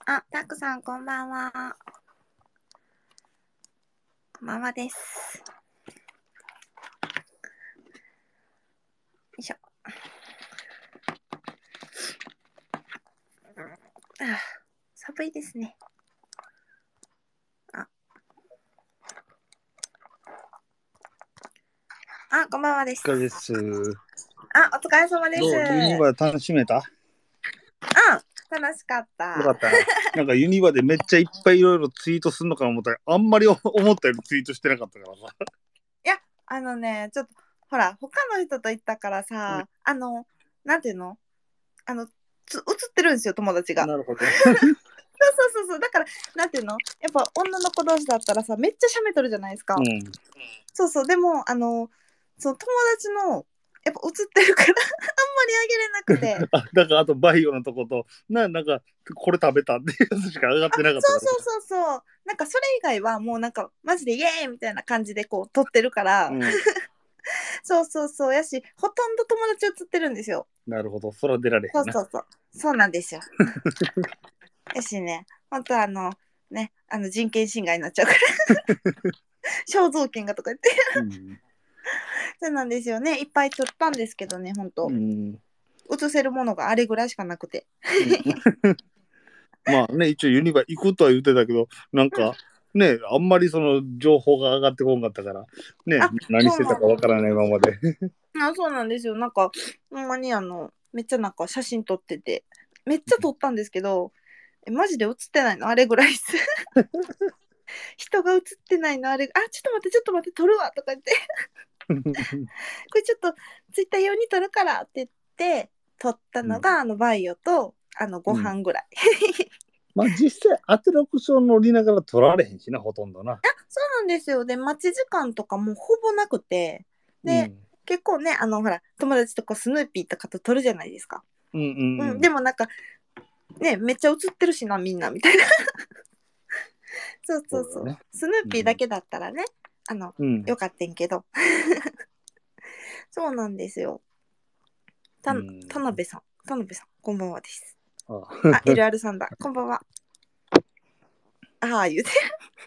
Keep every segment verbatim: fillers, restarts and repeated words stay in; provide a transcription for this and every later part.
あ、たくさんこんばんは。こんばんはです。よいしょ。あ、寒いですね。あ、あ、こんばんはです。 お疲れです。 あ、お疲れ様です。 どうユニバ楽しめた？ うん、楽しかった。 よかった。なんかユニバでめっちゃいっぱいいろいろツイートするのかと思ったら、あんまり思ったよりツイートしてなかったからさ。 いや、あのね、ちょっと、ほら、他の人と行ったからさ、あの、なんていうのあの、つ映ってるんですよ、友達が。 なるほど。 そうそうそうそう。だから、なんていうのやっぱ女の子同士だったらさ、めっちゃ写メ撮るじゃないですか。 うん。 そうそう。でも、あの、その友達の、やっぱ映ってるからあんまりあげれなくて。 あ、だからあとバイオのとこと、な、なんか、これ食べたっていうやつしか上がってなかったから。 そうそうそうそう。なんかそれ以外はもうなんか、マジでイエーイみたいな感じでこう撮ってるから。 うん。 そうそうそう。やし、ほとんど友達映ってるんですよ。 なるほど。そら出られへんな。 そうそうそう。そうなんですよ。やしね、本当あの、ね、あの人権侵害になっちゃうから肖像権がとか言ってうん。 そうなんですよね。いっぱい撮ったんですけどね、本当うん。 映せるものがあれぐらいしかなくて。 うんまあね、一応ユニバ行くとは言ってたけど、なんか、ね、あんまりその情報が上がってこんかったから、ね、 あ、 何してたかわからないままで。 あ、そうなんですよ。なんか、ほんまにあの、めっちゃなんか写真撮ってて、めっちゃ撮ったんですけど、え、マジで写ってないのあれぐらいです。人が写ってないのあれ、あ、ちょっと待って、ちょっと待って、撮るわとか言って、これちょっとツイッター用に撮るからって言って、撮ったのが、あの、バイオと、あの、ご飯ぐらい。 まあ実際アトラクション乗りながら取られへんしな、ほとんどな。 そうなんですよ。で、待ち時間とかもほぼなくて、で、 うん。 結構ね、あの、ほら、友達とかスヌーピーとかと撮るじゃないですか。 うんうんうん、 うん。 でもなんか、ね、めっちゃ写ってるしな、みんな、みたいな。そうそうそう。 そうだね。 スヌーピーだけだったらね、あの、 うん。 よかったんけど。そうなんですよ。た、 うん。 田辺さん、田辺さん、こんばんはです。 ああ、エルアール さんだ。こんばんは。ああ、言うて。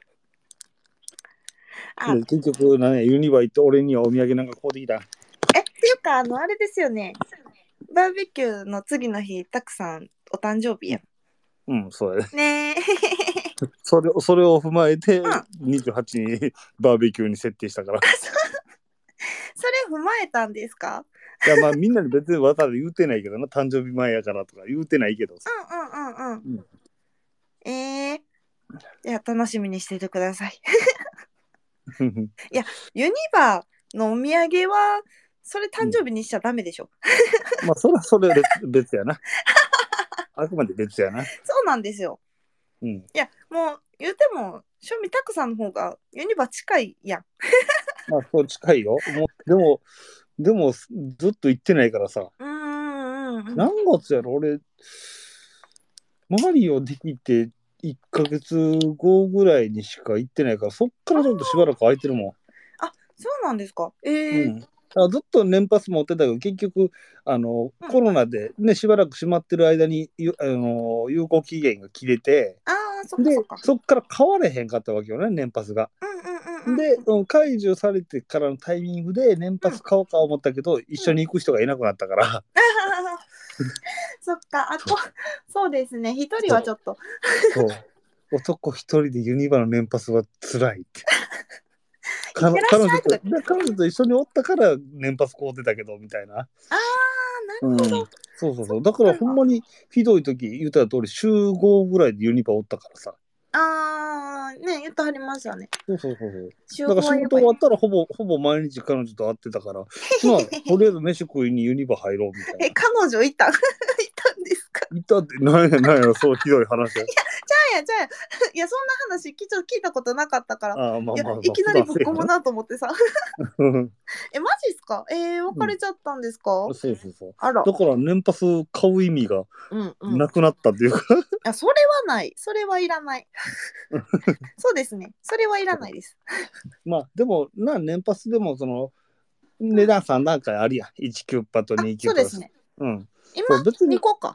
あ、 で結局、ね、ユニバ行って俺にはお土産なんかこうできた。 え、っていうか、あの、あれですよね。バーベキューの次の日、たくさんお誕生日や。 うん、そうやね。 ねえ。 それを、それを踏まえて、 うん。 にじゅうはちにバーベキューに設定したから。いそれ踏まえたんですか？ や、まあみんなに別にわざわざ言うてないけどな、誕生日前やからとか言うてないけどさ。 うんうんうんうん。 うん。 えー、じゃあ楽しみにしててください。いや、ユニバのお土産は、それ誕生日にしちゃダメでしょ。 まあそれはそれ別別やな。あくまで別やな。 そうなんですよ。 うん。 いや、もう言うても、正味たくさんの方がユニバ近いやん。 まあそう近いよ。もう、でも、でもずっと行ってないからさ。 うーんうんうん。 何月やろ俺、マリオできていっかげつごぐらいにしか行ってないから、そっからちょっとしばらく空いてるもあ、そうなんですか。えん。うー、 ん。あずっと年パス持ってたけど、結局、あの、 うん。 コロナでね、しばらく閉まってる間に、ゆあの、有効期限が切れて、 ああ、そっかそっで、 か。 そっから買われへんかったわけよね、年パスが。 うんうんうんうん。 で、うん解除されてからのタイミングで年パうんス買おうか思ったけど、一緒うん。 に行く人がいなくなったから、 あははそっか、あそうこ、そうですね。一人そう、 はちょっと。 そう男一人でユニバの年パスは辛いって。 いってらっし彼女と、 ゃいとか言って。 で彼女と一緒におったから年パス買うてたけど、みたいな。 ああ、なるほうん。 ど。 そうそうそっそう。だからほんか。 まにひどい時言った通り週ごぐらいでユニバおったからさ。 ああ、ね、言ってはりましたね。 そうそうそうそう。 集だから仕合はやばい。 事終わったらほぼ、ほぼ毎日彼女と会ってたから、まあ、とりあえず飯食いにユニバ入ろうみたいえ、 な。 彼女いたいたんですか？ いたって、なんやなんや、そうひどい話や。 じゃあや、じゃあや。いや、そんな話きちょっと聞いたことなかったから。 ああ、まあいや、 まあまあ、 いきな普りぶっ込む段せえへんよ。 なと思ってさ。 うんえ、マジっすか？えー、別れちゃったんですか？ そうそうそう。 あら。 だから年パス買う意味がうんうん。 なくなったっていうかあ、それはない。それはいらない。そうですね。それはいらないです。 まあ、でも、な、年パスでも、その、 うん。 値段さん段階あるやん。いちキュッパとあ、 にキュッパ。 そうですね。 うん。 今、 そう、別に、 にこか。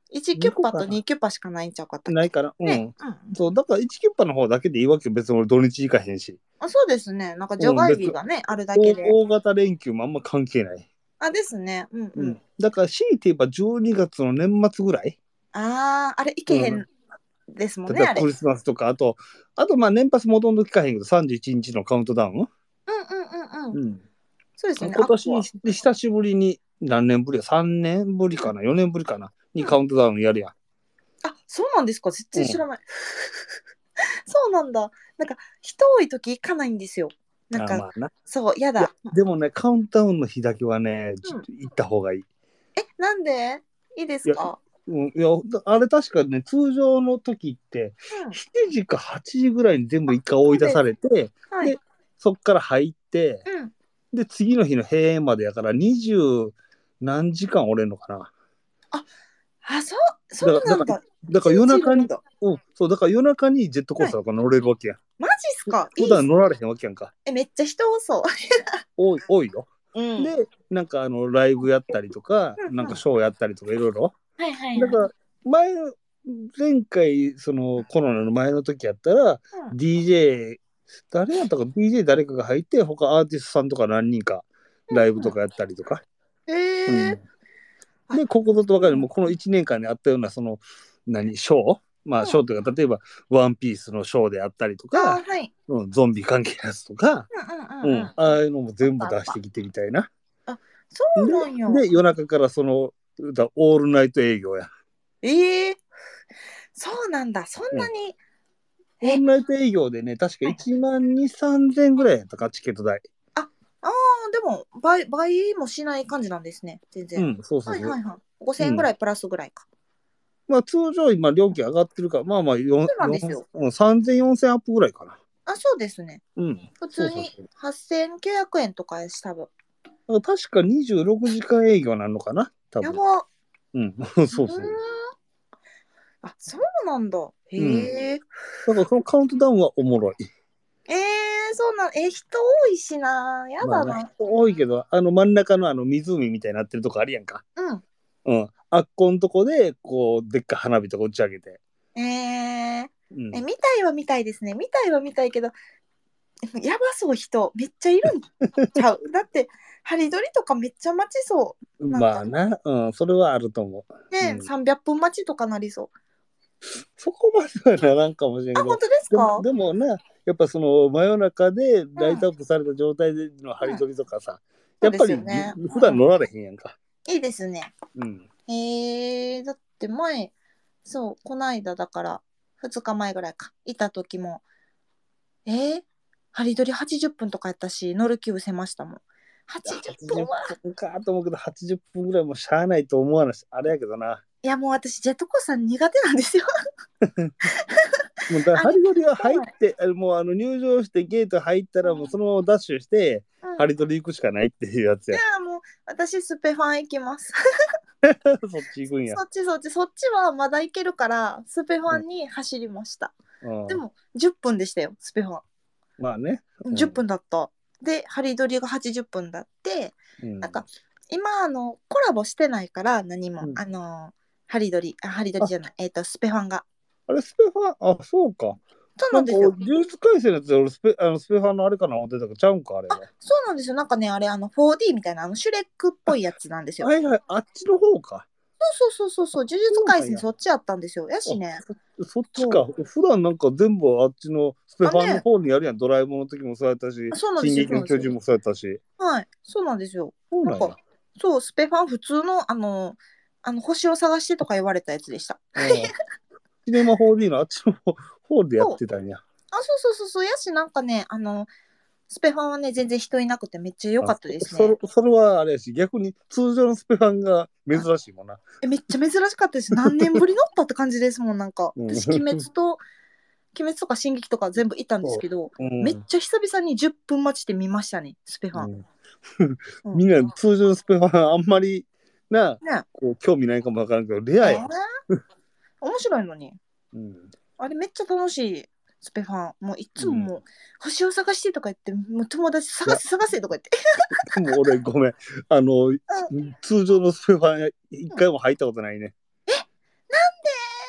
いちキュッパとにキュッパしかないんちゃうかったっけないから、うん。 ね、うん、 そう、だからいちキュッパの方だけでいいわけよ。別に俺土日行かへんし。 あ、そうですね。なんか除外日がね、あるだけで。 大大型連休もあんま関係ない。 あ、ですね。うんうん。 うん。だから強いて言えばじゅうにがつの年末ぐらい。 ああ、あれ、行けへんですもんね、あれ。 例えばクリスマスとか、あと、あとまあ年パスもともと聞かへんけど、さんじゅういちにちのカウントダウン。 うんうんうんうん。 うん。 そうですよね。 今あこは年久しぶりに何年ぶりや ?さん 年ぶりかな ?よ 年ぶりかなにカウントダウンやるやん。 あ、そうなんですか。全然知らない。そうなんだ。なんか、人多い時行かないんですよ。なんか、 あまあな。 そう、やいやだ。 でもね、カウントダウンの日だけはね、ちょうん。 っと行った方がいい。 え、なんでいいですいや、 か？ うん、いや、あれ確かね、通常の時って、 うん。 しちじかはちじぐらいに全部一回そ追い出うです。 されて、 はい。 で、そっから入って、 うん。 で、次の日の閉園までやからにじゅう何時間おれんのかな。 あ、あ、そう、そだから、だから、 うなんだ。 だから夜一日いる中に、 んだ。 うん、そう、だから夜中にジェットコーはい。 スターとか乗れるわけやん。 マジっすか？い普いっすね。 段乗られへんわけやんか。 え、めっちゃ人多そう。 多い、多いよ。 うん。うんで、なんかあの、ライブやったりとか、 うん。 なんかショーやったりとかいろいろ。 はいはいはい。 だから、前の、前回、そのコロナの前の時やったら、 うん。 ディージェー、誰やったか、ディージェー 誰かが入って、他アーティストさんとか何人かライブうんとかやったりとか。 うん。 うへえ。 ん。 あ、 で、ここぞと分かる、 そうなんだ。 もうこのいちねんかんにあったような、その、何、ショーまあ、ショーうん。 というか、例えば、ワンピースのショーであったりとあー、 か、 はい。 うん、ゾンビ関係のやつとか、 うんうんうんうん。 うん、ああいうのもあっ全部たあった。 出してきてみたいな。 あ、そうで、 なんや。 で、夜中からその、だオールナイト営業や。 ええ、そうなんだ。そんうん。 なに。え、 オールナイト営業でね、確かはい。 いちまんに、さんぜんぐらいやったか、チケット代。 あ、あー、でも倍、倍もしない感じなんですね。全然。 うん、そうそうそはいはいはい。5000 う。うん。 円ぐらいプラスぐらいか。 まあ、通常今、料金上がってるから、まあまあ、よん、 そうなんですよ。 よん、さんぜん、よんせんアップぐらいかな。 あ、そうですね。 うん。 普通にそうそうそう。 はっせんきゅうひゃくえんとかやし、多分。 確かにじゅうろくじかん営業なのかな多分。 やば。 うん。 うーん。 そうそう。 あ、そうなんだ。へうん。 え。 だからそのカウントダウンはおもろい。 えー、そうなん、え、人多いしな。やまあな、人だな。 多いけど、あの真ん中のあの湖みたいになってるとこあるやんか。 うん。 うん。あっこんとこで、こう、でっかい花火とか打ち上げて。 えー、え、 うん。 見たいは見たいですね。見たいは見たいけど、やばそう人、めっちゃいるんちゃう。だって、ハリドリとかめっちゃ待ちそう。なんか、 まあな、うん、それはあると思う。うね、 ん。 さんびゃっぷん待ちとかなりそう。 そこまではならんかもしれんあ、 けど、 本当ですでも、 か？ でもな、やっぱその真夜中でうん。 ライトアップされた状態でのハリうん。 ドリとかさ、 そうでやっぱりすよね。 普段うん。 乗られへんやんか。 いいですね。 うん。 へえー、だって前、そう、こないだだから、ふつかまえぐらいか、いた時も、えー、ハリドリはちじゅっぷんとかやったし、乗る気失せましたもん。80 80 分は、 分かと思うけど、はちじゅっぷんぐらいもしゃあないと思わないし、あれやけどな。 いやもう私、ジェットコースター苦手なんですよ。 もうだあれ、 ハリドリは入っ怖い。 て、あもうあの入場してゲート入ったらもうそのままダッシュして、 うん。 ハリドリ行くしかないっていうやついや。 やもう、私、スペファン行きます。 そっち行くんや。 そっちそっち、そっちはまだ行けるから、スペファうん。 ンに走りました。 うん、 でも、じゅっぷんでしたよ、スペファまあね。 ン。10 うん。 分だった。で、ハリドリがはちじゅっぷんだって、 うん。 なんか、今、あの、コラボしてないから、何も、 うん、 あの、ハリドリ、あ、ハリドリあ、 じゃない、えっ、と、スペファンが。 あれスペファン、あ、そうか。なんか、 そうなんですよ。 呪術廻戦のやつで俺スペ、あのスペファンのあれかな思ってたけど、ちゃうんか、あれあ、 は。 そうなんですよ。なんかね、あれ、あの、フォーディー みたいな、あの、シュレックっぽいやつなんですよ。 はいはい、あっちの方か。 そうそうそうそう、呪術そうなんや。 廻戦そっちやったんですよ。やしあ、 ね、 そ、そっちそう。 か。普段なんか全部あっちのスペあ、 ファンのね、 方にやるやん。ドラえもんの時もそうやったし、 そうなんですよ、 進撃そうなんですよ。 の巨人もそうやったし。 はい、そうなんですよ。なんか、 そうなんや。 そう、スペファン普通の、あの、あの星を探してとか言われたやつでした。 うん。シネマ フォーディー のあっちの方方でやっそう。 てたんや。 あ、そうそうそうそう、やし、なんかね、あの、スペファンはね、全然人いなくてめっちゃ良かあ、 ったですね。 そそれ、それはあれやし、逆に通常のスペファンがあ、 珍しいもんな。 え、めっちゃ珍しかったです。何年ぶり乗ったって感じですもん、なんか。 うん。 私、鬼滅と、鬼滅とか進撃とか全部いたんですそけど、 う。うめっん。 ちゃ久々にじゅっぷん待ちで見ましたね、スペファン。 うん。 うん。 みんな通常のスペファンあんまりな、 ねこう興味ないかもわからんけど、レアやん。 えー、面白いのに。 うん。 あれめっちゃ楽しい、スペファン。もういつうん。 ももう、星を探してとか言って、もう友達いや、 探せ探せとか言って。 でも俺ごめん。あの、 うん。 通常のスペファン一回も入ったことないね。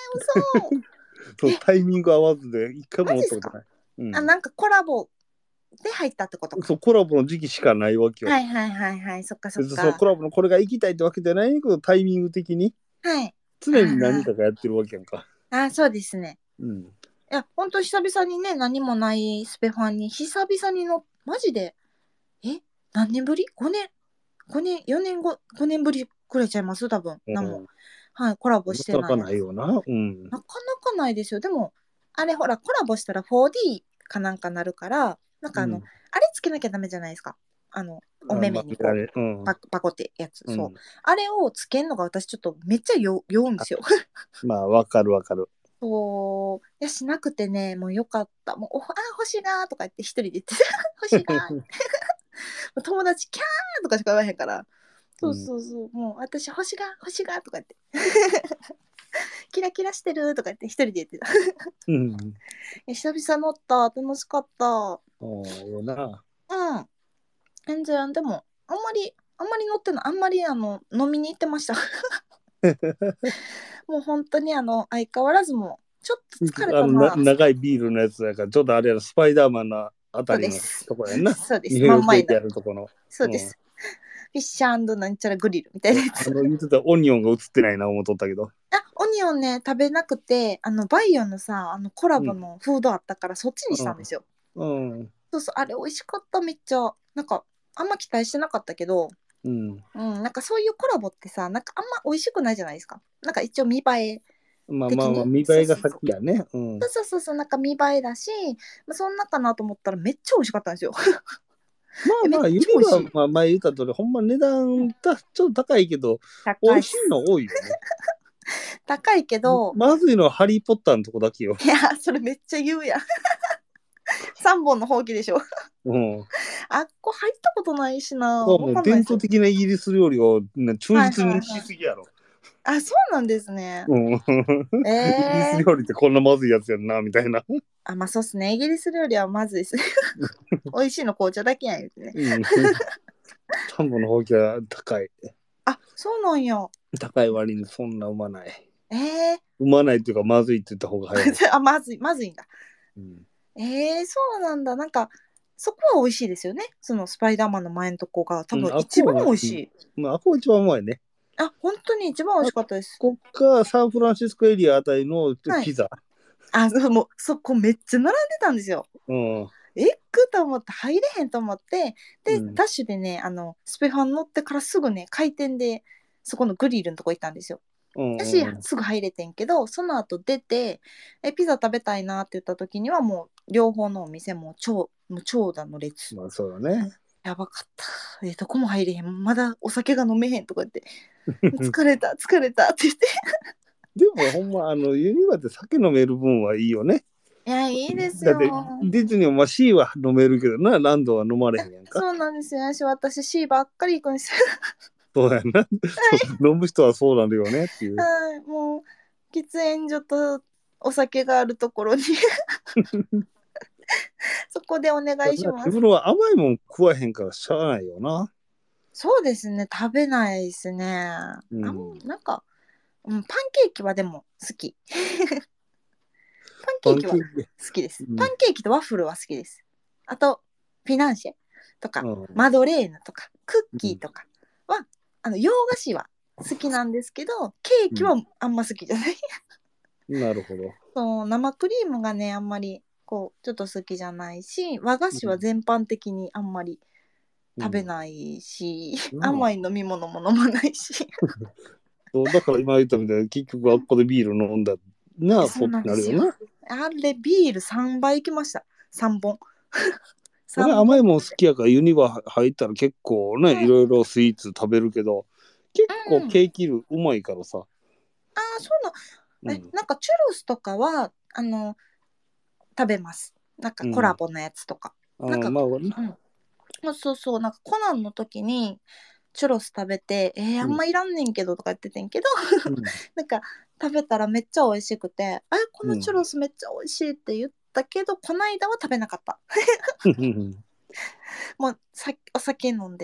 嘘。 そうタイミング合わずで一回も乗ったことない。うん、 あ、なんかコラボで入ったってことか。 そうコラボの時期しかないわけよ。 はいはいはいはい、そっかそっ別にそのか。 コラボのこれが行きたいってわけじゃないけど、タイミング的にはい。 常に何かがやってるわけやんか。 ああ、そうですね。 うん。 いや、ほんと久々にね、何もないスペファンに、久々にの、マジで、え何年ぶり ?ご 年、ごねん、よねんご、ごねんぶりくらいちゃいます多分。何も。はい、コラボなしてないやつ。 かなかないよな。うん。 なかなかないですよ。でも、あれほら、コラボしたら フォーディー かなんかなるから、なんかあの、 うん、 あれつけなきゃダメじゃないですか。あの、お目目にこう、 あまあ、うん、 パパコってやつ。 うん、 そう。あれをつけんのが私ちょっとめっちゃ酔酔うんですよ。 まあ、わかるわかる。 そう。いや、しなくてね、もうよかった。もう、おあ、星がーとか言って一人で言ってた。星がー。友達、キャーとかしか言わへんから。そうそうそう。もう、私、星が、星がとか言って。キラキラしてるとか言って一人で言ってた。 うん。 え、久々乗った。楽しかった。 おーよな。 うん。全然、でも、あんまり、あんまり乗ってない。あんまり、あの、飲みに行ってました。もう本当に、あの、相変わらずもう、ちょっと疲れあのなたな。 長いビールのやつだから、ちょっとあれやろ、スパイダーマンのあそうたりのです。 とこやんな。 そうです。 ニューヨークエリア真ん前の。 のとこの。うん。 そうです。フィッシュなんちゃらグリルみたいなやつ。 あの、言ってたオニオンが映ってないな、思っとったけど。 あ、オニオンね、食べなくて、あの、バイオのさ、あの、コラボうん。 のフードあったから、そっちにしたんですよ。 うん。うん。 そうそう、あれ美味しかった、めっちゃ。なんか、あんま期待してなかったけど、 うん。 うん、なんかそういうコラボってさ、なんかあんま美味しくないじゃないですか。なんか一応見栄えまあまあまあ、 的に。 見栄えがそうそうそう。 先やね。うん。 そうそうそうそう、なんか見栄えだし、まあ、そんなかなと思ったらめっちゃ美味しかったんですよ。え、めっまあまあ、ユニバちゃ美味しい。 まあ前言った通り、ほんま値段がちょっと高いけど、美高いっす。 味しいの多いよね。 高いけど、 まずいのはハリー・ポッターのとこだけよ。 いや、それめっちゃ言うやん。さんぼんのほうきでしょ。 うん。 あっこ入ったことないしな。わもう伝かんないですよ。 統的なイギリス料理をね忠はい実にはいはい。 しすぎやろ。 あ、そうなんですね。 うん。 えイギリスえー。 料理ってこんなまずいやつやんな、みたいな。 あ、まあそうっすね。イギリス料理はまずいですね。美味しいの紅茶だけやん言うてね。 うん。サンボのほうきは高い。 あ、そうなんや。 高い割にそんなうまない。 ええうまないっていうか、まずいって言った方が早い。 ー。あ、まずい、まずいんだ。 うん。 ええー、そうなんだ。なんか、そこは美味しいですよね。そのスパイダーマンの前のとこが多うん、 分一番あこは、 美味しい。 うん、まあ、あこ一番うまいね。 あ、本当に一番美味あしかったです。 こかサンフランシスコエリアあたりのはい。 ピザ。 あ、そうもうそこめっちゃ並んでたんですよ。 うん。 えっくと思って入れへんと思ってでうん。 ダッシュでねあのスペファン乗ってからすぐね開店でそこのグリルのとこ行ったんですよ。 う私ん。うん。 すぐ入れてんけどその後出てえピザ食べたいなって言った時にはもう両方のお店も超もう長蛇の列まあ、そうだね。 やばかったえどこも入れへんまだお酒が飲めへんとか言って疲れた疲れたって言ってでも、ほんま、あの、ユニバって酒飲める分はいいよね。 いやいいですよだって、ディズニーもまあ C は飲めるけどな、ランドは飲まれへんやんか。 そうなんですよ私私 C ばっかり行くんですよそうやな。そう飲む人はそうなるよねっていう。 はい、もう喫煙所とお酒があるところにそこでお願いします。 自分は甘いもん食わへんからしゃあないよな。 そうですね、食べないですね。あん、 うん。 なんか、うん、パンケーキはでも好き。パンケパーキはンケーキ。 好きです。 うん。 パンケーキとワッフルは好きです。あと、フィナンシェとか、 うん。 マドレーヌとか、クッうん。 キーとかは、あの洋菓子は好きなんですけど、ケーキはあんま好きじゃない。 うん、なるほど。 そう生クリームがねあんまりこうちょっと好きじゃないし和菓子はうん。 全般的にあんまりうん。 食べないし、 なあ。 甘い飲み物も飲まないしそうだから今言ったみたいに結局あっこでビール飲んだな、 そうそうなんですよなるよな。 あれビールさんばいいきましたさんぼん俺さんぼん甘いもん好きやからユニバ入ったら結構ね、いろいろスイーツ食べるけど、結構うん、うん、 ケーキ類うまいからさ。 ああそうなえうん。 なんかチュロスとかはあの食べますなんかうん。 コラボのやつとかあなんかまあ、 うんそうそうそうなんかコナンの時にチュロス食べてえー、あうん。 んまいらんねんけどとか言っててんけどうん。 なんか食べたらめっちゃ美味しくてえこうん。 のチュロスめっちゃ美味しいって言ったけどこないだは食べなかったもうさお酒飲んでた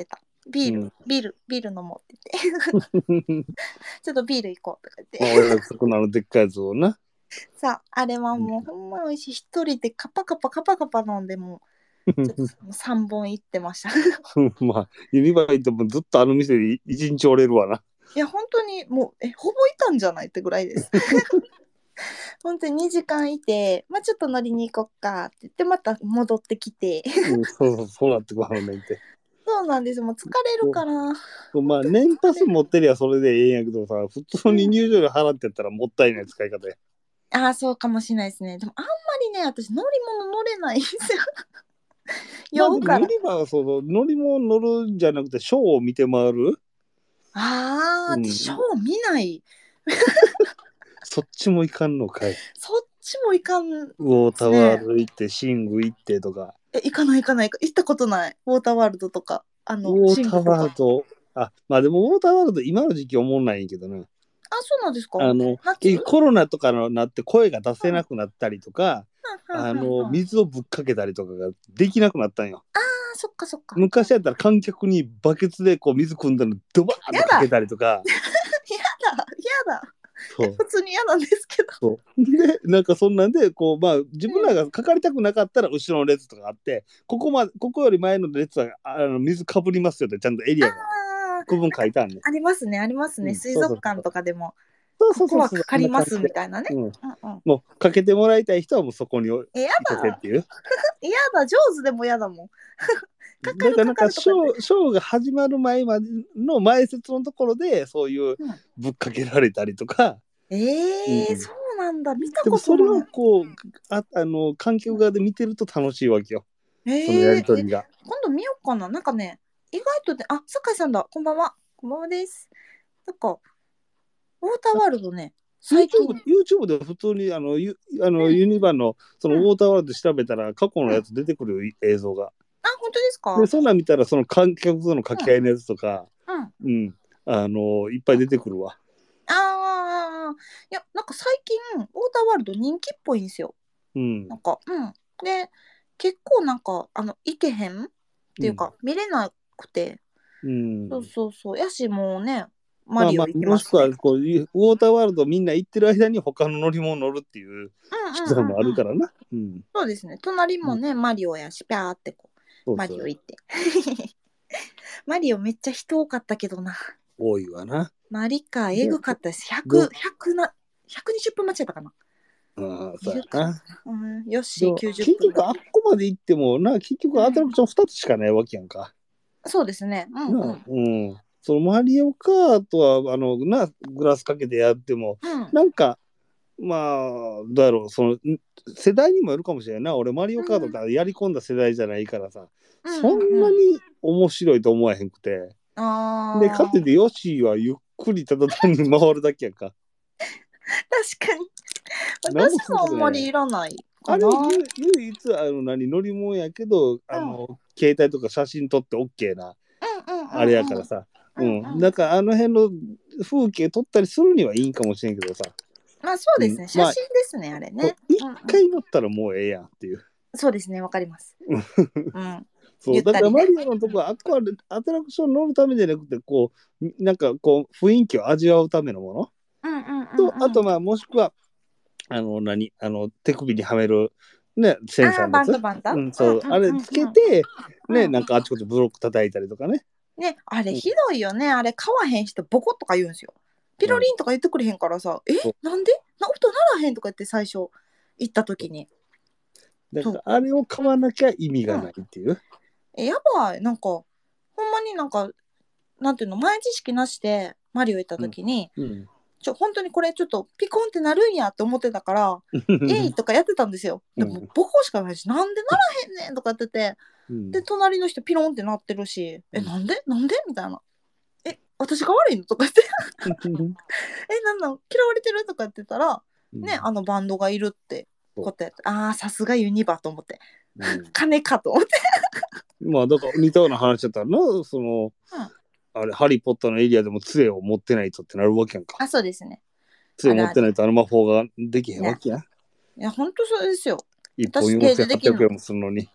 ビール、 うん、 ビール、ビール飲もうって言って。ちょっとビール行こうとか言って。 まあ、お約束のあのでっかいやつをな。 さあ、あれはもうほんま美味しい。一人でカパカパカパカパ飲んでもちょっとさんぼん行ってました。 まあ、ユニバ行ってもずっとあの店で一日折れるわな。 いや、本当にもう、え、ほぼいたんじゃないってぐらいです。本当ににじかんいて、まあちょっと乗りに行こっかって言って、また戻ってきて。 うん、そうそう、そうなってくるねんて。 そうなんです。もう疲れるから。 まあ、 本当に年パス疲れる。 持ってりゃそれでええんやけどさ、普通にうん。 入場料払ってやったらもったいない使い方や。 ああ、そうかもしれないですね。でもあんまりね、私乗り物乗れないんですよ。 まあ酔うから。 でもユニバはその乗り物乗るんじゃなくてショーを見て回る。 ああ、 う私、ショん。 ー見ない。 そっちもいかんのかい。 そっちも行かんでウォーターワーすね。 ルド行って、シング行ってとか。 え、行かない行かない。行ったことない。ウォーターワールドとか、あの、 ウォーターシングとか。 ワールド、あ、まあでもウォーターワールド今の時期おもんないんやけどな。 あ、そうなんですか？ あの、 夏？うん、 結局コロナとかのなって声が出せうん、 なくなったりとか、 うん、 あの、 うん、うん。あ水をぶっかけたりとかができなくなったんよ。 あ、そっかそっか。 昔やったら観客にバケツでこう水汲んだのドバーンやだ。 とかけたりとか、 やだ。やだ。え、 そう。 普通に嫌なんですけど。 そう。で、なんかそんなんで、こう、まあ、自分らがかかりたくなかったら後ろの列とかあって、ここま、ここより前の列は、あの、水かぶりますよってちゃんとエリあアがあ、 区分なんか、 書いてあるね。 ありますね、ありますね。 うん、 水族館そうそうそう。 とかでも、 そうここはそうそうそう、そんなかかります感じで。 みたいなね。 うん。 うんうん。 もう、かけてもらいたい人はもうそこに行え、やだ。 かせっていう。 やだ。上手でもやだもん。かかるかだからなんか、 かるとかって。 ショー、ショーが始まる前までの前説のところで、そういううん、 ぶっかけられたりとか、 ええー、 うん。 そうなんだ。見たでもそれをことない。 こう、あ、あの、観客側で見てると楽しいわけよ。そのやええー、え、 りとりが。 今度見ようかな。なんかね、意外とで、あ、酒井さんだ。こんばんは。こんばんはです。なんか、ウォーターワールドね、最近。 YouTube、YouTube で普通にあのユあのうん、 ユニバのそのウうん、 ォーターワールド調べたら過去のうん。 やつ出てくるよ映像が。 あ、本当ですで、 か？ そんなん見たらその観客との掛うん、 け合いのやつとか、 うん。 うん、あのいっぱい出てくるわ。 ああ、いや、なんか最近、ウォーターワールド人気っぽいんですよ。 うん。 なんか、うん。で、結構なんか、あの、行けへんっうん。 ていうか、見れなくて、 うそうん。 そうそう。やし、もうね、マまあまあ、 リオ行きもしますね。 くはこう、ウォーターワールドみんな行ってる間に他の乗り物乗るっていううんう手段もあんうんうん。 るからな。うん。 そうですね。隣うん、 もね、マリオやし、ぴゃーってこう、マそうそう。 リオ行って。マリオめっちゃ人多かったけどな。 多いわな。 マリカ、えで、 ぐかったです。ひゃく、 ど、 ひゃくな、ひゃくにじゅっぷん待ちだったかな。 ああ、そうやいるかな。 な。うん、よし、 でも、 90 結局あっ分だけ。 こまで行ってもな、結局アトラクションふたつしかないわけやんか。 そうですね。うんうな、 ん。 うん。そのマリオカートは、あの、な、グラスかけてやっても、 うん。 なんか、まあ、どうやろう、その、ん世代にもよるかもしれないな。俺、マリオカートうんからやり込んだ世代じゃないからさ、 うんそんなうんうん。 に面白いと思わへんくて。で、かといって、 ああ、 ヨッシーはゆっくりただ単に回るだけやんか。 確かに。 何も私することないやん。 もあんまりいらないかあれ、 な。 ゆ唯一、あの、何、乗り物やけど、あうん。うんの、携帯とか写真撮って OK な、 うんあれやうんうん。 からさ。 うんうん。 うん。 なんか、あの辺の風景撮ったりするにはいいんかもしれんけどさ。 まあそううん。 ですね。写まあ、 真ですね、あれね。 一うんうん。 回乗ったらもうええやんっていう。 そうですね、わかります。うん。 そう、だからゆったりね。 マリオのとこは、あっこはアトラクション乗るためじゃなくて、こう、なんかこう、雰囲気を味わうためのものうんうんうんと、あうん。 とまあ、もしくは、あの、何あの、手首にはめる、ね、センサああ、バンーのやつ。 ドバンド。 うん、そう、 うんうんあれつけうんうん。 て、ね、 うん。 なんかあちこちブロック叩いたりとかね。 ね、あれうん、 ひどいよね。あれ買わへん人ボコッとか言うんですよ。ピうん、 ロリンとか言ってくれへんからさ、え、 そうなんでな音ならへんとか言って最初行った時に。 だから、 そう。 あれを買わなきゃ意味がうん。 ないっていう。 え、やばい。なんか、ほんまになんか、なんていうの、前知識なしでマリオ行ったうん。 時に、 うん。 ちょ、本当にこれちょっとピコンってなるんやって思ってたから、えいとかやってたんですよ。でも、 うん。 ボコしかないし、なんでならへんねんとかやってて、で、 うん。 隣の人ピロンってなってるし、え、 うん。 なんでなんでみたいな。え、私が悪いのとか言って、え、なんなん嫌われてるとか言ってたら、ね、 うん。 あのバンドがいるってそことやって、ああ、さすがユニバと思って、 う。うん。 金かと思って。 まあ、だから似たような話だったらな、その、 うん。 あれ、ハリー・ポッターのエリアでも杖を持ってないとってなるわけやんか。 あ、そうですね。 杖あるある。 持ってないとあの魔法ができへんわね。 けやん。 いや、ほんとそうですよ。 一本私、手でできよんせんはっぴゃくえんんの。 もするのに。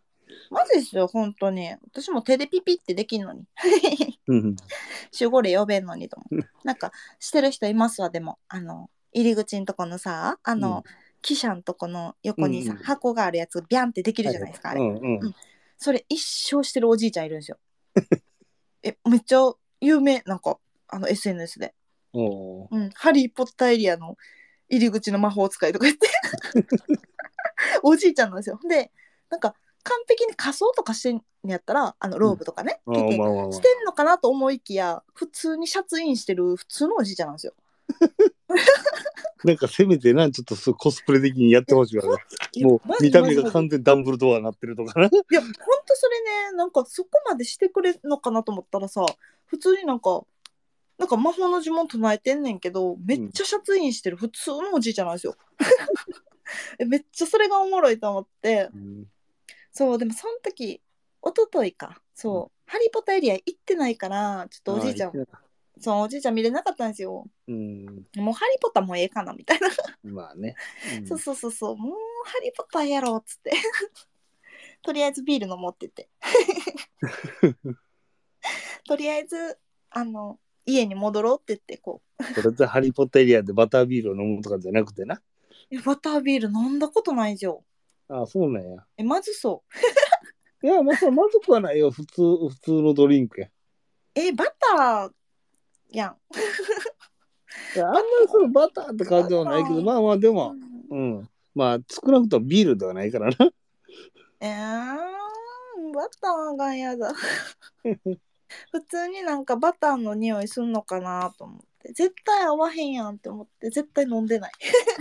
マジですよ、本当に。私も手でピピってできんのに。 うん守護霊呼べんのにと思って。なんか、してる人いますわ、でも。あの、入り口んとこのさ、あの、 うん汽車んとこの横にさ、 うんうん。 箱があるやつ、ビャンってできるはいじゃないですか、あれ。 うんううん。 ん。 それ一生してるおじいちゃんいるんですよ。え、めっちゃ有名、なんか、あの、エスエヌエス で。 おーうん。ハリー・ポッターエリアの入り口の魔法使いとか言って、おじいちゃんなんですよ。で、なんか、完璧に仮装とかしてんやったら、あの、ローブとかね、 あ着て、 ーまあまあまあ。 してんのかなと思いきや、普通にシャツインしてる普通のおじいちゃんなんですよ。 なんかせめてな、ちょっとそうコスプレ的にやってほしいわね。 いや、 もうマ見た目がジマジマジ。 完全にダンブルドアになってるとかな。 いや、ほんとそれね、なんかそこまでしてくれるのかなと思ったらさ、普通になんか、なんか魔法の呪文唱えてんねんけど、めっちゃシャツインしてる普通のおじいちゃんなんですよ。えめっちゃそれがおもろいと思って、 うん。 そう、でもその時、一昨日か、そう、ハリー・ポッターエリア行ってないから、ちょっとおああ、 じいちゃん、 言ってなかった。 そう、おじいちゃん見れなかったんですよ。 うん。 もうハリー・ポッターもうええかなみたいな。 まあね。うそうん。 そうそうそう、もうハリー・ポッターやろうっつって。とりあえずビール飲もうって言って。とりあえず、あの、家に戻ろうって言って、こそれでハリー・ポッターエリアでバタービールを飲むとかじゃなくてな。 う、バタービール飲んだことないじゃん。 ああ、そうなんや。 え、まずそいや、まあ、そうまずくはないよ。普通、普通のドリンクや。 う。え、バターやん。 いや、あんまバりそのバターって感じではタないけど、 ー。 まあまあ、でうも、 ん、 うん。まあ、少なくともビールではないからな。 えー、バターが嫌だ。普通になんかバターの匂いすんのかなと思って。絶対合わへんやんって思って、絶対飲んでない。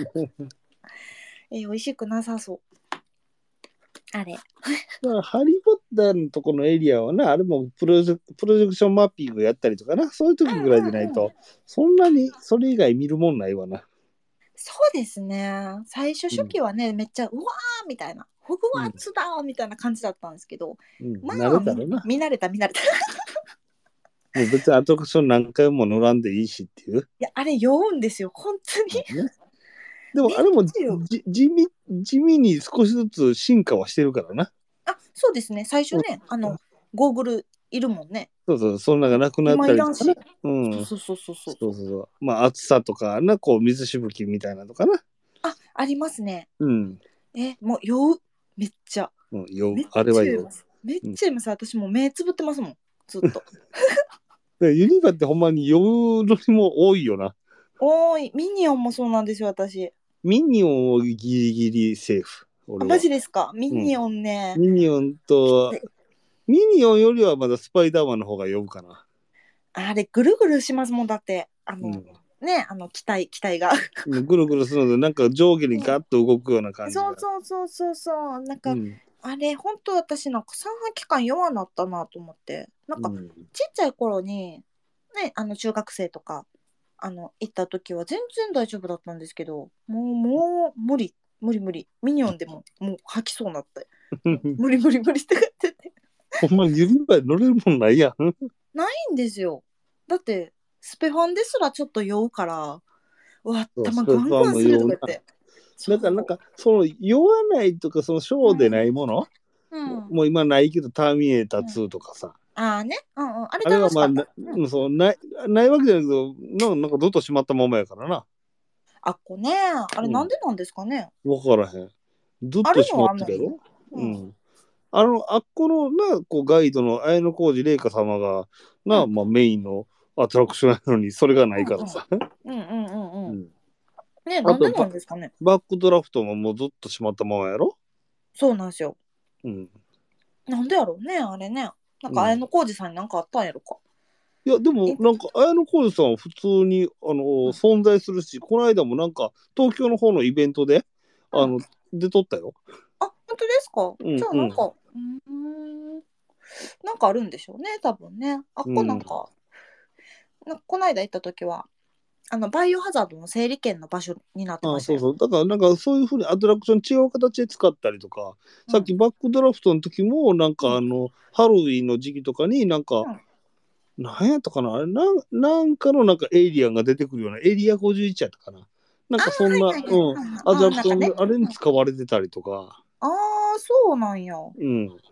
え、美味しくなさそう。あれ。 まあ、ハリー・ポッターのとこのエリアはな、あれもプロジェクプロジェクションマッピングやったりとかな、そういう時ぐらいじゃないうんうんうん。 と、そんなにそれ以外見るもんないわな。 そうですね。最初うん。 初期はね、めっちゃ、うわーみたいな、ホグうん。 ワーツだーみたいな感じだったんですけど、 うん。 ま慣れあ、みたらな。 見慣れた、見慣れた。いもう別にアトラクション何回も乗らんでいいしっていう。 や、あれ酔うんですよ、本当に。 まあね。でめっもあれもちゃ酔う。 じ地味、地味に少しずつ進化はしてるからな。 あ、そうですね。最初うん。 ね、あの、ゴーグルいるもんね。 そうそう、そんながなくなっ今たりとかな。 いらんし。 うん。 そうそうそうそうそう。 そうそうそう。まあ暑さとかな、こう水しぶきみたいなのとかな。 あ、ありますね。 うん。 え、もう酔う。めっちゃ。 うん、酔う。 めっあれは酔う。 ちゃ酔います。めっうん。 ちゃ酔います。私もう目つぶってますもん。ずっと。 でユニバってほんまに酔うのにも多いよな。 おーい、ミニオンもそうなんですよ、私。 ミニオンをギリギリセーフ。 あ、 俺は。 マジですか。ミうん。 ニオンね。 ミニオンと、ミニオンよりはまだスパイダーマンの方が酔うかな。 あれ、ぐるぐるしますもんだって。あの、 うん。 ね、あの、機体、機体が。 ぐるぐるするので、なんか上下にガッと動くような感じが。 そうそうそうそうそう。なんか、 うん。 あれ、本当私なんか三半規管弱なったなと思って。なんか、 うん。 ちっちゃい頃に、ね、あの、中学生とか、あの、行った時は全然大丈夫だったんですけど、もう、もう、無理、無理無理。ミニオンでも、もう吐きそうになって。もう無理無理無理って言ってて。 ほんまにユニバに乗れるもんないやん。 ないんですよ。だって、スペファンですらちょっと酔うから、うわ、 そう、ス頭ペースワンガンガンするとも酔うな。 か言って。そだからなんう。 か、その酔わないとか、そのショーでないもの、 うんうんもう今ないけど、ターミネーターツーとかさ。 ああね。うんうん。あれあれはまあ、 楽しかった。 なうん。 そうない、ないわけじゃないけど、ななんかずっと閉まったままやからな。 あっこね。あれうん。 なんでなんですかね。 わからへん。ずっあるのと閉まっはあんのにね。 てるやろ。ううん。 ん。あの、あっこのな、こうガイドの綾小路麗華様が、な、 うん。 まあメインのアトラクションなのに、それがないからさ。 うんうんうんうんうん。 うん。 ね、なんでなあとバ、 んですかね。 バックドラフトももうずっと閉まったままやろ。 そうなんですよ。 うん。 なんでやろうね、あれね。なんか綾うん。 小路さんになんかあったんやろか。 いや、でも、 え、 なんか、綾小路さんは普通に、あの、 うん。 存在するし、この間もなんか、東京の方のイベントで、あうん。 の、出とったよ。 あ、本当ですか。じゃあうんうん。 なんか、うーん。なんかあるんでしょうね、多分ね。あっうん。 こなんか、なんかこの間行った時は、あの、バイオハザードの整理券の場所になってまあ、 したよ。 そうそう。だから、なんか、そういうふうにアトラクション違う形で使ったりとか、さっうん。 きバックドラフトの時も、なんか、 うん。 あの、ハロウィンの時期とかになんか、 うん。 なんやったかなあれ、なん、なんかのなんかエイリアンが出てくるような、エリアごじゅういちやったかな。なんあかそんな、 あ、はいはいはい。 うん、 うんうん、 アトああ、 ラクションでなんかね。うん。 あれに使われてたりとか、 ああ、そうなんや。 うん。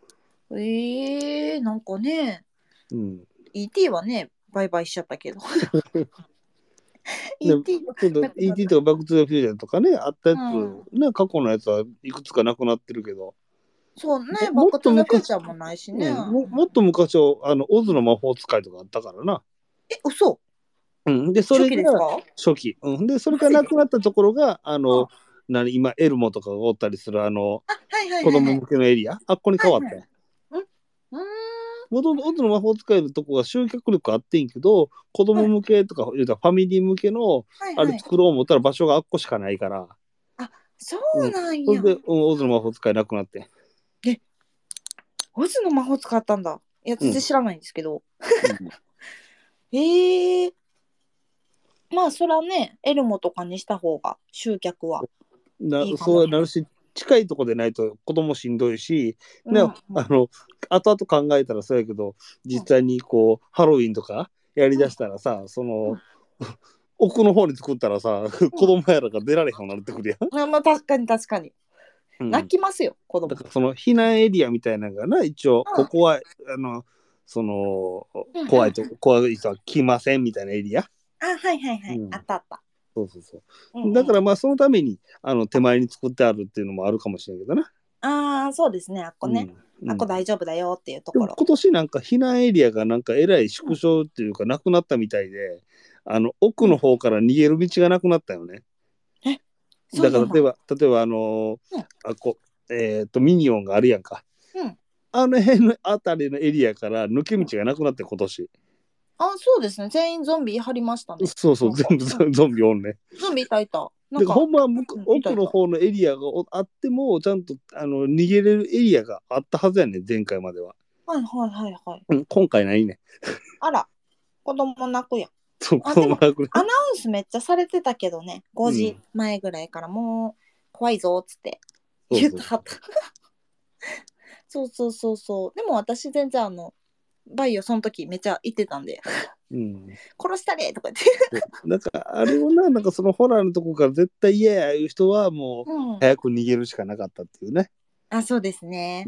えー、なんかね、 うん。 イーティー はね、バイバイしちゃったけど。 で、 イーティー今度なくなっイーティーた。 とかバックトゥザフューチャーとかね、あったやつ、 うん。 ね、過去のやつはいくつかなくなってるけど、 そうね、 も、もっバックトゥザフューと昔、 チャーもないしね。 うん、も、もっと昔は、あの、オズの魔法使いとかあったからな。 え、嘘？ うん。で、そ初れが期ですか？ 初期。うん。で、それがマジで？ なくなったところが、あの、 うん。 何、今、エルモとかがおったりする、あの、 あ、はいはいはいはい。 子供向けのエリア、あっこにはいはい。 変わったよ。 うん。うーん。 もともとオズの魔法使いのとこが集客力あってんけど、子供はい向けとか、言うたらファミリー向けの、あれはいはい。 作ろう思ったら場所があっこしかないから、 あ、そううん。 なんや。 それで、うん、オズの魔法使いなくなってん。 え、オズの魔法使ったんだ。いや、 うん。 全然知らないんですけど。 うん。 ええー、まあ、そらね、エルモとかにした方が集客はな、 いいかもしれない。 そうなるし、近いとこでないと子供しんどいし、ね、 うん、うん、 あの、後々考えたらそうやけど、 うん、 実際にこう、ハロウィンとかやりうん、 だしたらさ、その、 うん。 奥の方に作ったらさ、子供やらが出られへんようになってくるやん。 うん、まあ、確かに確かに。 うん。 泣きますよ、子供。 だからその避難エリアみたいなのがな、一応、 うん、 ここは、あの、その、 うん、うん。 怖いと、怖い人は来ませんみたいなエリア。 あ、はいはいはい。あうん。 ったあった。 そうそうそうんう。だうん。 からまあ、そのために、あの、手前に作ってあるっていうのもあるかもしれんけどな。 ああ、そうですね、あっこね。 うん。うあっこん。 大丈夫だよっていうとでころ。 も今年なんか避難エリアがなんかえらいうん、 縮小っていうかなくなったみたいで、あの奥うん。 の方から逃げる道がなくなったよね。 え、そうなんだ。 だから例えば、例えばあのうん、 あこ、えっと、ミニオンがあるやんか。 うん。 あの辺のあたりのエリアから抜け道がなくなって今年。 あ、そうですね。全員ゾンビ張りましたね。 そうそう、 なんか、 全部うん。 ゾンビおんね。 ゾンビいたいた。なんだからほか、 んまは向こうん、いた奥いた。 の方のエリアがあっても、ちゃんとあの逃げれるエリアがあったはずやねん、前回までは。 はいはいはいはい。 うん、今回ないね。 あら、子供泣くやん。 そあ、でも、 こまぐらアナウンスめっちゃされてたけどね。5 うん。 時前ぐらいからもう怖いぞっつってそうそうそ言ってはった。そうそうそうそう。でも私全然あの、バイオその時めっちゃ言ってたんで、 う。うん。 殺したれとか言って。 なんか、あれをな、なんかそのホラーのとこから絶対嫌やいう人はもううん。 早く逃げるしかなかったっていうね。 あ、そうですね。 うん。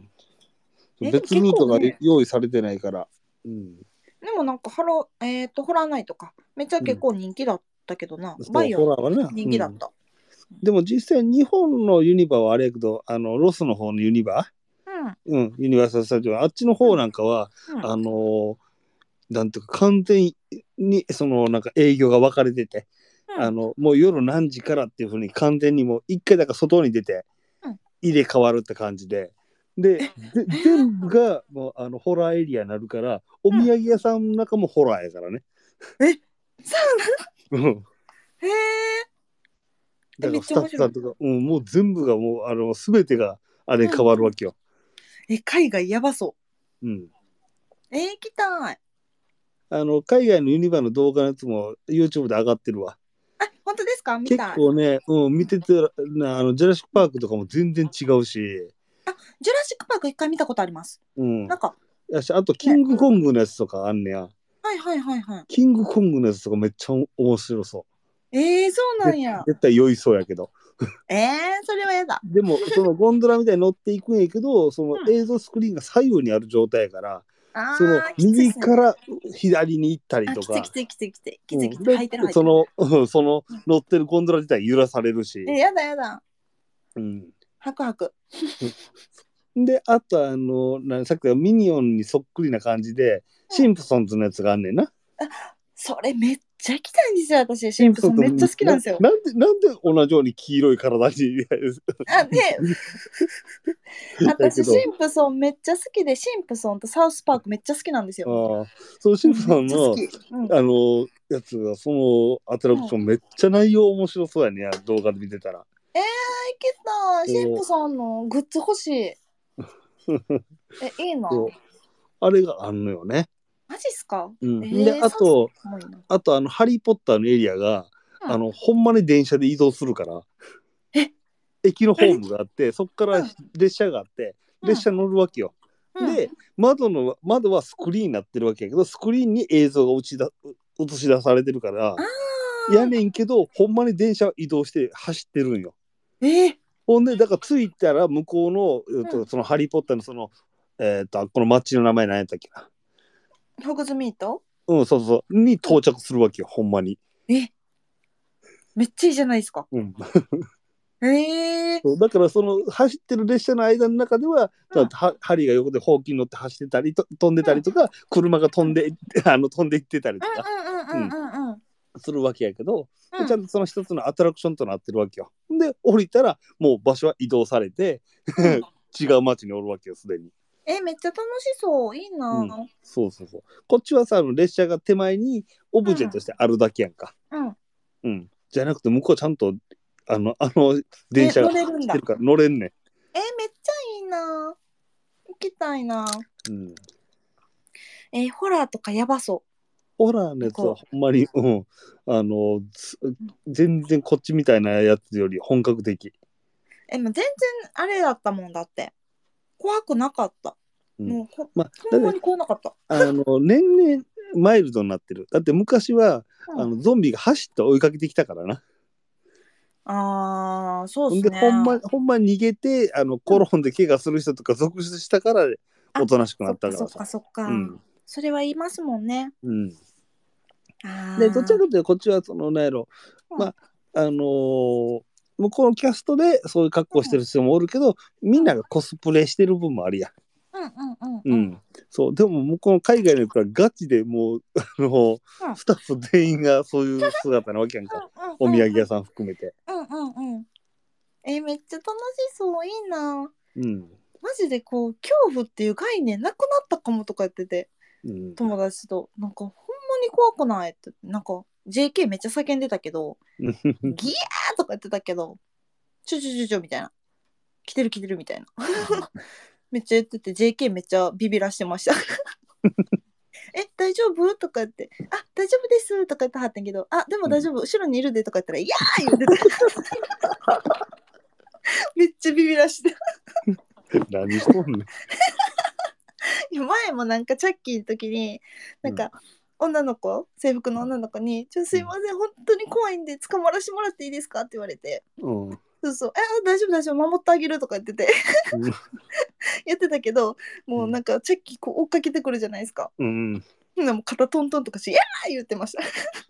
え、でも結別ルートが構ね、 用意されてないから。うん。 でもなんかハロ、えっと、ホラーナイトか。めっちゃうん。 結構人気だったけどな。バそう、 イオホラーはね。うん。 人気だった。 でも実際日本のユニバはあれやけど、あの、ロスの方のユニバうん。 うん、ユニバーサル・スタジオ、あっちの方うん。 なんかは、 うん。 あのーなんていうか、完全に、その、なんか営業が分かれてて、 うん。 あの、もう夜何時からっていうふうに完全にもう一回だから外に出てうん。 入れ替わるって感じで、で、 え、 ぜえー、 全部がもうあのホラーエリアになるから、おうん。 土産屋さんの中もホラーやからね。 え、そうなうん。 の？へえ。え、めっだからスタッちゃ面白い。 フさんとか、うん、もう全部がもう、あの、すべてがあれに変うん。 わるわけよ。 え、海外やばそうん。 う。えー、行きたい。 あの、海外のユニバの動画のやつも YouTube で上がってるわ。 あ、本当ですか？見結たい。 構ね、うん、 うん。 見てて、なあの、ジュラシック・うん。 パークとかも全然違うし、 あ、ジュラシックパーク一回見たことあります。 うん。 なんか、 やし、あと、キンね。 グコングのやつとかあんねや。 はいはいはいはい。 キングコングのやつとかめっちゃ面白そえー、そうう。で、 なんや。 絶対酔いそうやけど。 えー、それはやだ。 でも、そのゴンドラみたいに乗っていくんやけど、そのうん。 映像スクリーンが左右にある状態やから、そのあー、きついっすね。 右から左に行ったりあ、 とか、 きついきついきついきつい。きついきつい。 うん、で、 履いてる履いてる。 その、うんそのうん。 乗ってるゴンドラ自体揺らされるえ、 し、 やだやだ。 うん。 はくはく。 で、あとあの、なさっきのミニオンにそっくりな感じで、 うん。 シンプソンズのやつがあんねんな。 それめっちゃ行きたいんですよ、私。シンプシンプソンズソンめっちゃ好きなんな、 ですよ。 なんで、なんで同じように黄色い体にあ、で、私、シやけど、 ンプソンめっちゃ好きで、シンプソンとサウスパークめっちゃ好きなんですよ。 ああ、そのシンプもうめっソンの、 ちゃ好き。うん。 あの、やつが、そのアトラうん。 クションめっちゃ内容面白そうやね、動画で見てたら。 えー、行きたい。シンそプソンのグッズ欲しい。 う。 え、いいな。 そうあれがあんのよね。 マジっすか？ うん。で、 えー、サウスあと、 もいいな。 あと、あの、ハリー・ポッターのエリアが、 うん。 あの、ほんまに電車で移動するから、 え、 駅のホーえ、 ムがあって、そこからうん。 列車があって、 うん。 列車乗るわけよ。 うん。 で、窓の、窓はスクリーンになってるわけやけど、スクリーンに映像が映しだ映し出されてるから、 あやー。 ねんけど、ほんまに電車は移動して走ってるんよ。 えー、 ほんで、だから着いたら向こうの、えっと、 うん。 そのハリー・ポッターのその、 えっ、ー、とこの町の名前何やったっけな。 ホグズミート？ うんそうそうに到着するわけよほんまに。 え、めっちゃいいじゃないですか。 うん。 えー、 だからその走ってる列車の間の中では、 うん、 は針が横でほうきに乗って走ってたりと飛んでたりとか、車が飛んであの飛んでいってたりとか、 うんうんうんうんうんうん。 するわけやけど、 うん、 ちゃんとその一つのアトラクションとなってるわけよ。で降りたらもう場所は移動されてうん。 違う街におるわけよすでに。 え、めっちゃ楽しそう。いいな。 うん、そうそうそう。こっちはさ、あの列車が手前にオブジェとしてあるだけやんか。 うん。 うん。じゃなくて向こうちゃんとあのあの電え、 車が乗れるんだ。 走ってるから乗れんねん。 え、めっちゃいいな。行きたいな。 うん。 え、ホラーとかやばそホラーのう。 やつはこほんまに、うん、あのつう。 全然こっちみたいなやつより本格的。 え、もう全然あれだったもんだって。怖くなかった。 うん、 もうほ、 まあほんまにだって怖なかった。 あの年々マイルドになってる。だって昔はうん。 あのゾンビが走って追いかけてきたからな。 あー、そうっほんすね。 でほんまほんま逃げてあのうん。 転んで怪我する人とか続出したからおあ、 となしくなそっったからさ。 かそっかそっか。 うんそれは言いますもんね。 うん。でどちらあかというとこっちはそのなんやろ、 ー。うん。 まああのー向こうのキャストでそういう格好してる人もおるけど、みんながコスプレしてる分もあるやん。 うんうんうんうん。 うん、そうでも向こうの海外のやつはガチでもうあのうんうんスタッフ全員がそういう姿なわけやんか。お土産屋さん含めて。 うんうんうん。え、めっちゃ楽しそう。いいな。 うん。 マジでこう、恐怖っていう概念なくなったかもとか言ってて、 うん。 友達と。なんか、ほんまに怖くないって。なんか、ジェーケー めっちゃ叫んでたけど、ギヤーとか言ってたけど、ちょちょちょちょみたいな。来てる来てるみたいな。めっちゃ言ってて、ジェーケー めっちゃビビらしてました。え、大丈夫とか言って、あ、大丈夫ですとか言ってはってんけど、あ、でも大丈夫、後ろにいるでとか言ったら、いやー言ってて。めっちゃビビらして。 何しとんねん。 前もなんかチャッキーの時に、なんか、女の子、制服の女の子に、ちょ、すいません、本当に怖いんで、捕まらしてもらっていいですかって言われて、 うん。 そうそう、え、大丈夫、大丈夫、守ってあげるとか言ってて、 うん。 やってたけど、もうなんか、チャッキーこう追っかけてくるじゃないですか。 うん。 ほんならもう肩トントンとかして、いやー言ってました。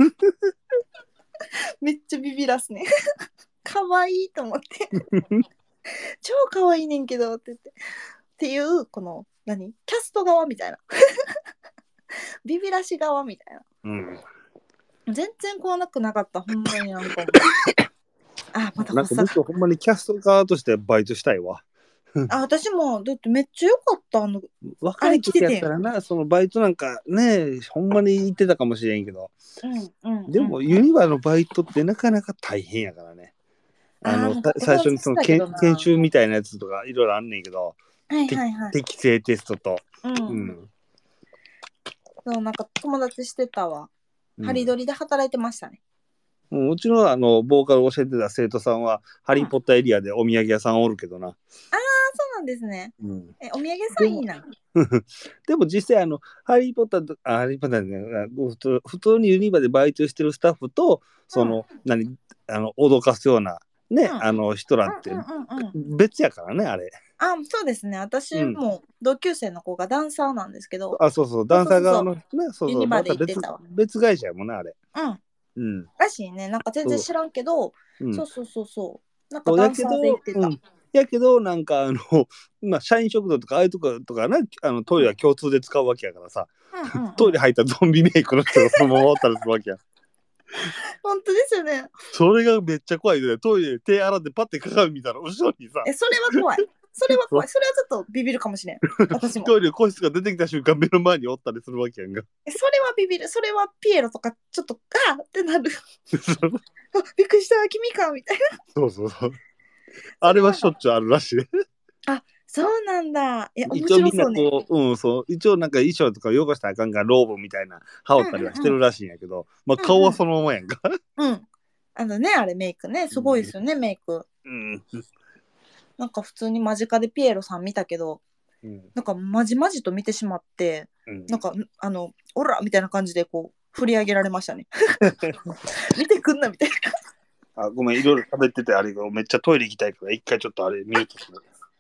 めっちゃビビらすね。かわいいと思って。超かわいいねんけどって言って。っていう、この、何キャスト側みたいな。ビビらし側みたいな。 うん。 全然怖なくなかった、ほんまになんかもう。あ、またなんか発作が。 僕ほんまにキャスト側としてバイトしたいわ。 あ、私も、だってめっちゃ良かった。あの、あ若い時やっれ着ててん。 たらな、そのバイトなんかね、ほんまに行ってたかもしれんけど、 うんうんでもユニバのバイトってなかなか大変やからね。あああ、 の、 もうさ最初にその研友達してたけどな。 研修みたいなやつとかいろいろあんねんけど、 はいてはいはい。 適正テストと。 う。 うんん。 そう、なんか友達してたわ。 うんハリドリで働いてましたね。 うんうちのあのボーカルを教えてた生徒さんは、ハリー・ポッターエリアでお土産屋さんおるけどな。 ああ、そうなんですね。 うん、 え、お土産屋さでもんいいな。 でも実際あのハリー・ポッターとあハリー・ポッターね普通普通にユニバでバイトしてるスタッフとその、 うん何あの脅かすようなね、 うんあの人らってうんうんうんうん。 別やからねあれ。 あ、そうですね。私うん。 も同級生の子がダンサーなんですけど、 あ、そうそう、 そうダンサー側そうそうそう、 のね、そうそう、 ユニバでまた別行ってたわ。 別会社やもんねあれ。 うん。 うん。 らしいね。なんか全然そう知らんけど、 うん。 そうそうそうそう。なんかそうダンサーで行やけど、 ってた。 うん。やけど、なんかあの、まあ、社員食堂とかああいうとことかね、あのトイレは共通で使うわけやからさ、 うんうんうん。 トイレ入ったらゾンビメイクの人がそのままおったりするわけや。 本当ですよね。 それがめっちゃ怖いで、トイレで手洗ってパッて鏡見たら後ろにさ、 え、それは怖い。それは怖い。それはちょっとビビるかもしれん。私も。 トイレ個室が出てきた瞬間目の前におったりするわけやんが。 え、それはビビる。それはピエロとかちょっとあーってなる。あ、びっくりした君かみたいな。 そうそうそう。あれはしょっちゅうあるらしい。 あ、そうなんだ。え、面一応みんな白そうね。 こう、うん、そう、一応なんか衣装とか汚したらあかんからローブみたいな羽織ったりはしてるらしいんやけど、まあ顔はそのままやんか。 うん。あのね、あれメイクね。すごいですよね、メイク。 うん。 なんか普通に間近でピエロさん見たけど、 うん。 なんかまじまじと見てしまって、 うんなんか、あの、オラみたいな感じでこう、振り上げられましたね。見てくんなみたいな。 あ、ごめん、いろいろ喋っててあれがめっちゃトイレ行きたいから、一回ちょっとあれミュートする。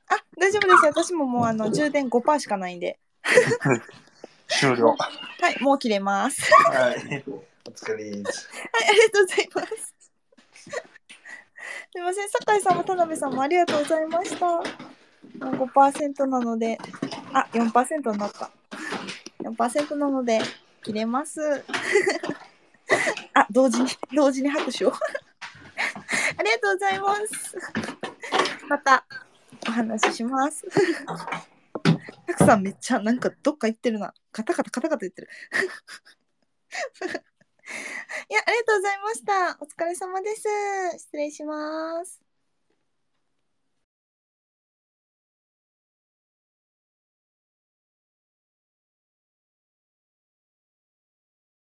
あ、大丈夫です。私ももうあの充電 ごパーセント しかないんで。 終了。 はい、もう切れます。 はい。お疲れです。 はい、ありがとうございます。すいません、酒井さんも田辺さんもありがとうございました。もう ごパーセント なので、あ、よんパーセント になった。よんパーセント なので、切れます。あ、同時に、同時に拍手を。ありがとうございます。またお話しします。たくさんめっちゃなんかどっか行ってるな。カタカタカタカタ言ってる。いや、ありがとうございました。お疲れ様です。失礼します。